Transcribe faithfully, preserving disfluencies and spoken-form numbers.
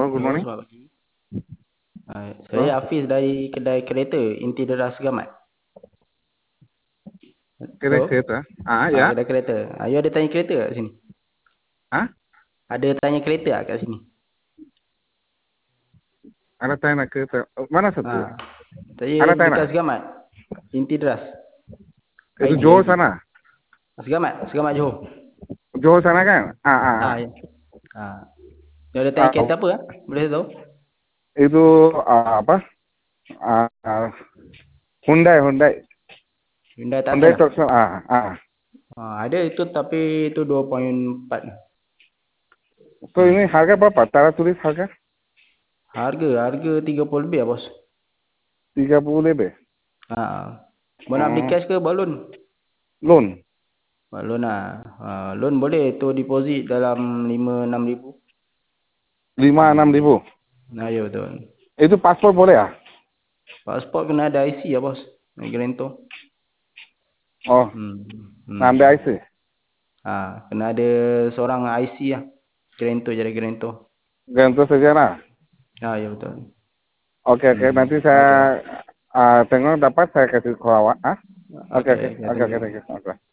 good Halo, morning. selamat pagi. Ah, Halo. saya Hafiz dari kedai kereta Inti Deras Gamat. Kedai Halo, kereta. Ah, ah, ya. kedai kereta. Ah, you ada tanya kereta kat sini? Ah, Ada tanya kereta tak kat sini? ada tanya kereta. Mana satu? Ah, saya Ada tanya. dekat Segamat. Inti Deras. Itu I D, Johor I D. sana. Segamat, Segamat Johor. Johor sana kan? Ah, ah, Ah, ah. ya. Ah. You ada tanya Ah, kereta apa? Ah? Boleh saya tahu? itu ah, apa? Ah, ah, Hyundai, Hyundai. Hyundai Hyundai Tucson ah? Tucson. Ah, ah. Ah, ada itu tapi itu dua koma empat. So ini Hmm. harga berapa? Tara tulis harga? Harga, harga tiga puluh lebih ah, bos. tiga puluh lebih. Ah. Mau nak beli Hmm. cash ke balon? Loan. Loan lah. Uh, loan boleh tu deposit dalam lima enam ribu. lima enam Hmm. ribu. Nah, ya betul. Itu paspor boleh ah? Pasport kena ada I C ya bos. Guarantor. Oh, Hmm. Hmm. nak ambil I C. Ah, kena ada seorang I C lah. Guarantor jadi guarantor. Gantung saja lah. Ah, ya betul. Oke, oke. Hmm. Nanti saya Okay. ah, tengok dapat saya kasih ke awak. Ah? Oke, Okay, oke. okay, Oke, thank oke. you. Thank you. Oke.